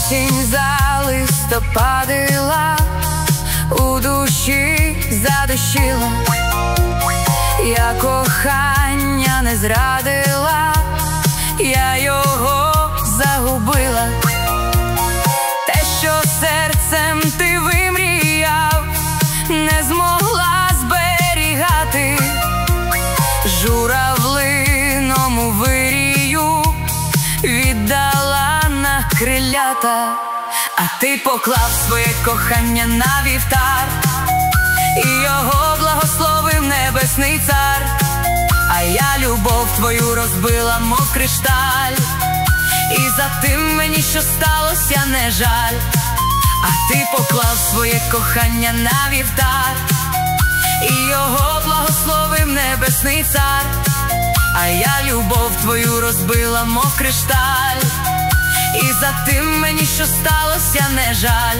Осінь залистопадила, у душі задощила. Я кохання не зрадила, я його загубила. Те, що серцем ти вимріяв, не змогла зберігати. Журавлиному вирію віддала на крилята. А ти поклав своє кохання на вівтар, і його благословив небесний цар. А я любов твою розбила, мов кришталь, і за тим мені, що сталося, не жаль. А ти поклав своє кохання на вівтар, і його благословив небесний цар. А я любов твою розбила, мов кришталь, і за тим мені, що сталося, не жаль.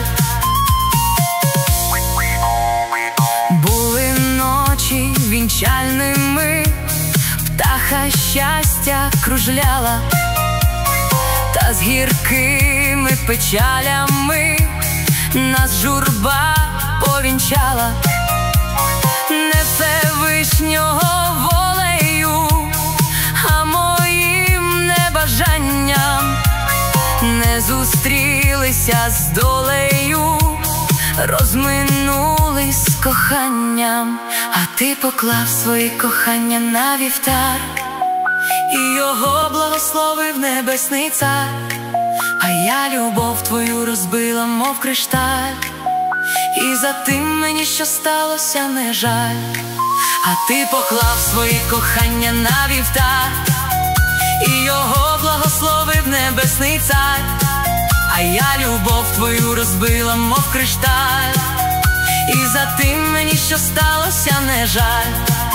Були ночі вінчальними, птаха щастя кружляла, та з гіркими печалями нас журба повінчала. Не Всевишнього волею, а моїм небажанням не зустрілися з долею, розминулись з коханням. А ти поклав своє кохання на вівтар, і його благословив небесний цар. А я любов твою розбила, мов кришталь, і за тим мені, що сталося, не жаль. А ти поклав своє кохання на вівтар, і його благословив небесний цар. А я любов твою розбила, мов кришталь, і за тим мені, що сталося, не жаль.